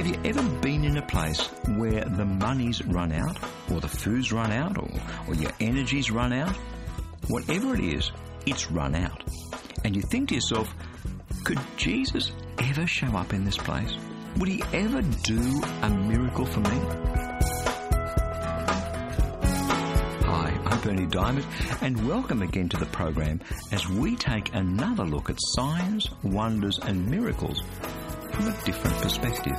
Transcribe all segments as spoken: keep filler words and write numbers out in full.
Have you ever been in a place where the money's run out, or the food's run out, or, or your energy's run out? Whatever it is, it's run out. And you think to yourself, could Jesus ever show up in this place? Would he ever do a miracle for me? Hi, I'm Berni Dymet, and welcome again to the program as we take another look at signs, wonders and miracles from a different perspective.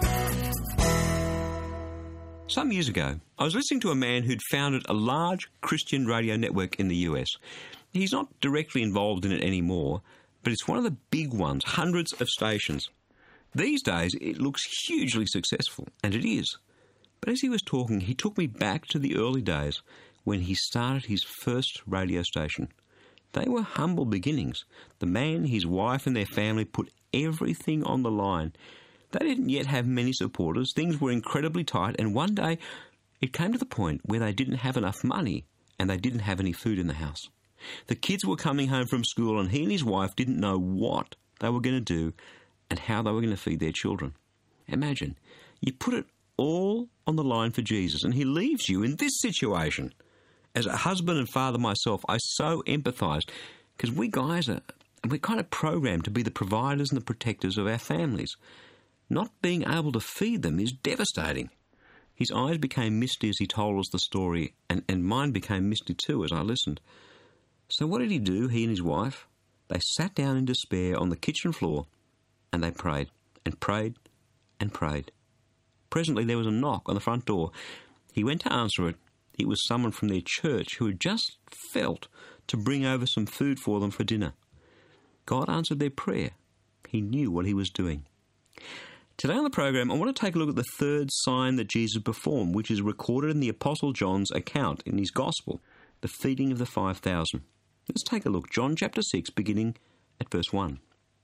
Some years ago, I was listening to a man who'd founded a large Christian radio network in the U S. He's not directly involved in it anymore, but it's one of the big ones, hundreds of stations. These days, it looks hugely successful, and it is. But as he was talking, he took me back to the early days when he started his first radio station. They were humble beginnings. The man, his wife and their family put everything on the line. They didn't yet have many supporters. Things were incredibly tight, and one day it came to the point where they didn't have enough money and they didn't have any food in the house. The kids were coming home from school and he and his wife didn't know what they were going to do and how they were going to feed their children. Imagine, you put it all on the line for Jesus and he leaves you in this situation. As a husband and father myself, I so empathise because we guys are, we're kind of programmed to be the providers and the protectors of our families. Not being able to feed them is devastating. His eyes became misty as he told us the story, and, and mine became misty too as I listened. So what did he do, he and his wife? They sat down in despair on the kitchen floor and they prayed and prayed and prayed. Presently there was a knock on the front door. He went to answer it. It was someone from their church who had just felt to bring over some food for them for dinner. God answered their prayer. He knew what he was doing. Today on the program, I want to take a look at the third sign that Jesus performed, which is recorded in the Apostle John's account in his Gospel, the feeding of the five thousand. Let's take a look. John chapter six, beginning at verse one.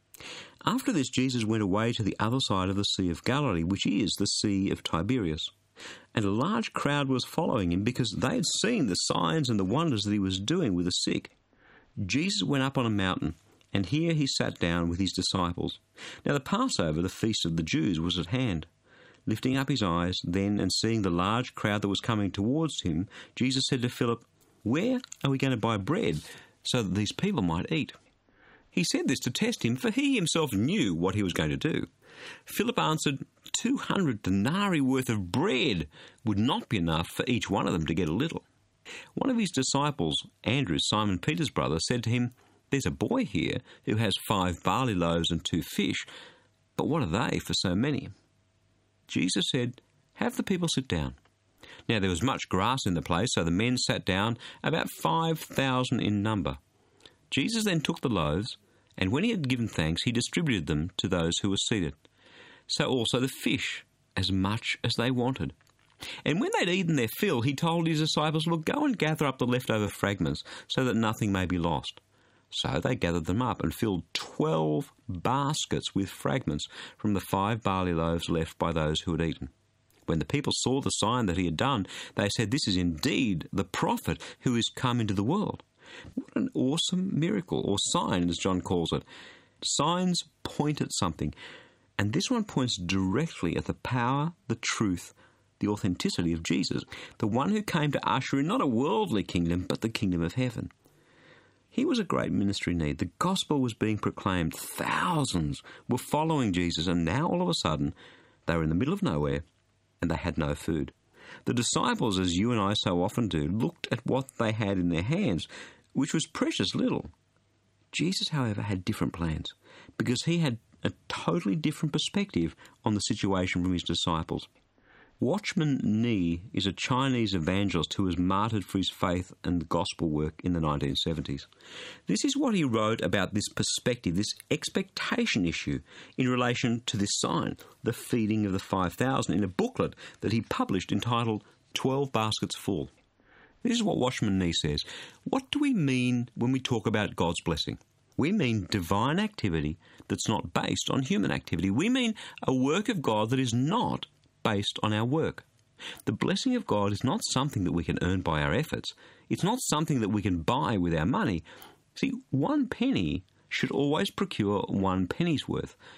After this, Jesus went away to the other side of the Sea of Galilee, which is the Sea of Tiberias. And a large crowd was following him because they had seen the signs and the wonders that he was doing with the sick. Jesus went up on a mountain, and here he sat down with his disciples. Now the Passover, the feast of the Jews, was at hand. Lifting up his eyes then and seeing the large crowd that was coming towards him, Jesus said to Philip, "Where are we going to buy bread so that these people might eat?" He said this to test him, for he himself knew what he was going to do. Philip answered, two hundred denarii worth of bread would not be enough for each one of them to get a little. One of his disciples, Andrew, Simon Peter's brother, said to him, "There's a boy here who has five barley loaves and two fish, but what are they for so many?" Jesus said, "Have the people sit down." Now there was much grass in the place, so the men sat down, about five thousand in number. Jesus then took the loaves, and when he had given thanks, he distributed them to those who were seated. So also the fish, as much as they wanted. And when they'd eaten their fill, he told his disciples, "Look, go and gather up the leftover fragments, so that nothing may be lost." So they gathered them up and filled twelve baskets with fragments from the five barley loaves left by those who had eaten. When the people saw the sign that he had done, they said, "This is indeed the prophet who is come into the world." What an awesome miracle, or sign as John calls it. Signs point at something, and this one points directly at the power, the truth, the authenticity of Jesus, the one who came to usher in not a worldly kingdom, but the kingdom of heaven. Here was a great ministry need. The gospel was being proclaimed. Thousands were following Jesus, and now all of a sudden they were in the middle of nowhere and they had no food. The disciples, as you and I so often do, looked at what they had in their hands, which was precious little. Jesus, however, had different plans because he had a totally different perspective on the situation from his disciples. Watchman Nee is a Chinese evangelist who was martyred for his faith and the gospel work in the nineteen seventies. This is what he wrote about this perspective, this expectation issue in relation to this sign, the feeding of the five thousand, in a booklet that he published entitled twelve Baskets Full. This is what Watchman Nee says. What do we mean when we talk about God's blessing? We mean divine activity that's not based on human activity. We mean a work of God that is not based on our work. The blessing of God is not something that we can earn by our efforts. It's not something that we can buy with our money. See, one penny should always procure one penny's worth.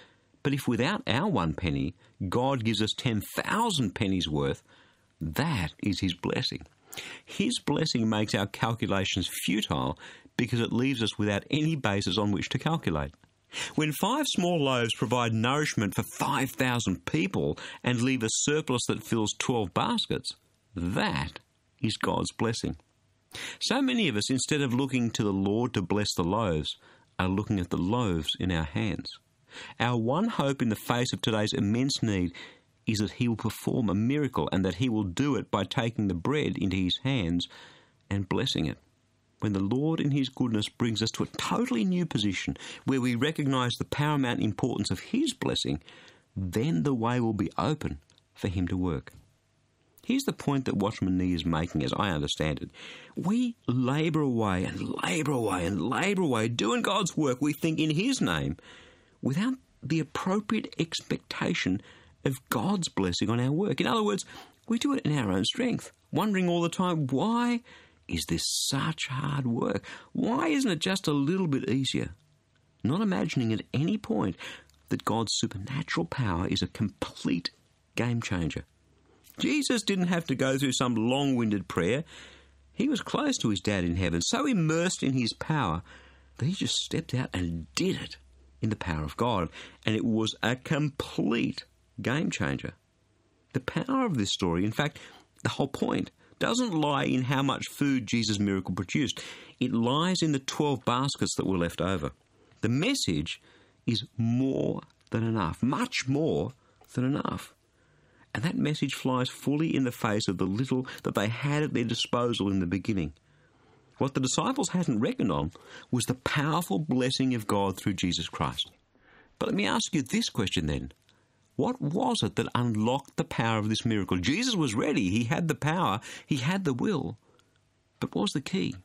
But if without our one penny, God gives us ten thousand pennies worth, that is his blessing. His blessing makes our calculations futile because it leaves us without any basis on which to calculate. When five small loaves provide nourishment for five thousand people and leave a surplus that fills twelve baskets, that is God's blessing. So many of us, instead of looking to the Lord to bless the loaves, are looking at the loaves in our hands. Our one hope in the face of today's immense need is that he will perform a miracle and that he will do it by taking the bread into his hands and blessing it. When the Lord in his goodness brings us to a totally new position where we recognise the paramount importance of his blessing, then the way will be open for him to work. Here's the point that Watchman Nee is making as I understand it. We labour away and labour away and labour away doing God's work, we think, in his name, without the appropriate expectation of God's blessing on our work. In other words, we do it in our own strength, wondering all the time, why is this such hard work? Why isn't it just a little bit easier? Not imagining at any point that God's supernatural power is a complete game changer. Jesus didn't have to go through some long-winded prayer. He was close to his dad in heaven, so immersed in his power that he just stepped out and did it in the power of God, and it was a complete game changer. The power of this story, in fact, the whole point, doesn't lie in how much food Jesus' miracle produced. It lies in the twelve baskets that were left over. The message is more than enough, much more than enough. And that message flies fully in the face of the little that they had at their disposal in the beginning. What the disciples hadn't reckoned on was the powerful blessing of God through Jesus Christ. But let me ask you this question then. What was it that unlocked the power of this miracle? Jesus was ready. He had the power. He had the will. But what was the key?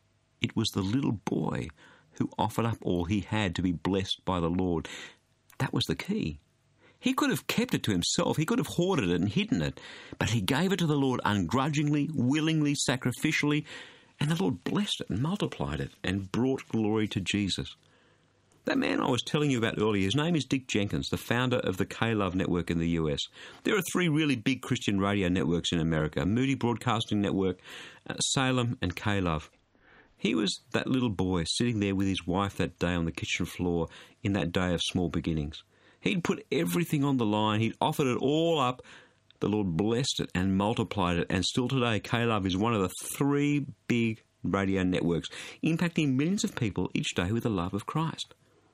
It was the little boy who offered up all he had to be blessed by the Lord. That was the key. He could have kept it to himself. He could have hoarded it and hidden it. But he gave it to the Lord ungrudgingly, willingly, sacrificially, and the Lord blessed it and multiplied it and brought glory to Jesus. That man I was telling you about earlier, his name is Dick Jenkins, the founder of the K-Love Network in the U S. There are three really big Christian radio networks in America, Moody Broadcasting Network, uh, Salem, and K-Love. He was that little boy sitting there with his wife that day on the kitchen floor in that day of small beginnings. He'd put everything on the line. He'd offered it all up. The Lord blessed it and multiplied it. And still today, K-Love is one of the three big radio networks, impacting millions of people each day with the love of Christ.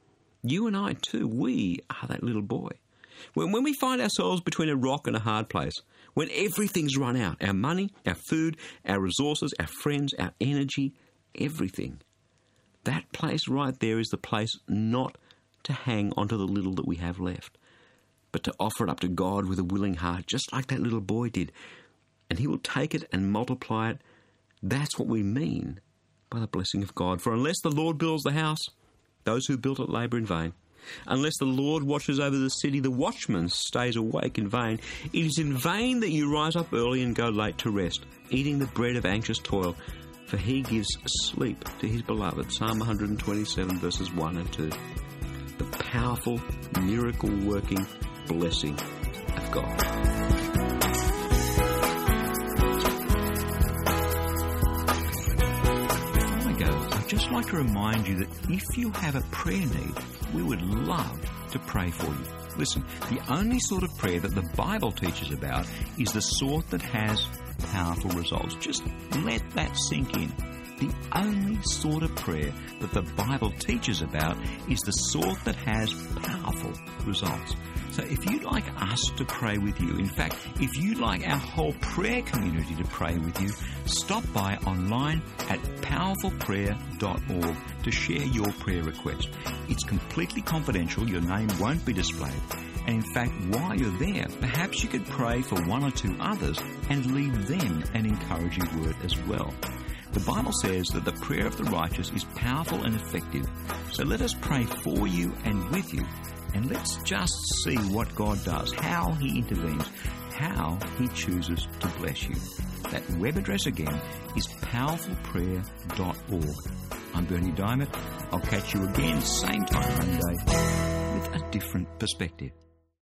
You and I too, we are that little boy. When, when we find ourselves between a rock and a hard place, when everything's run out, our money, our food, our resources, our friends, our energy, everything, that place right there is the place not to hang onto the little that we have left, but to offer it up to God with a willing heart, just like that little boy did. And he will take it and multiply it. That's what we mean by the blessing of God. For unless the Lord builds the house, those who built it labour in vain. Unless the Lord watches over the city, the watchman stays awake in vain. It is in vain that you rise up early and go late to rest, eating the bread of anxious toil, for he gives sleep to his beloved. Psalm one twenty-seven, verses one and two. The powerful, miracle-working blessing of God. I'd just like to remind you that if you have a prayer need, we would love to pray for you. Listen, the only sort of prayer that the Bible teaches about is the sort that has powerful results. Just let that sink in. The only sort of prayer that the Bible teaches about is the sort that has powerful results. So if you'd like us to pray with you, in fact, if you'd like our whole prayer community to pray with you, stop by online at powerful prayer dot org to share your prayer request. It's completely confidential. Your name won't be displayed. And in fact, while you're there, perhaps you could pray for one or two others and leave them an encouraging word as well. The Bible says that the prayer of the righteous is powerful and effective. So let us pray for you and with you. And let's just see what God does, how he intervenes, how he chooses to bless you. That web address again is powerful prayer dot org. I'm Bernie Diamond. I'll catch you again, same time Monday. with a different perspective.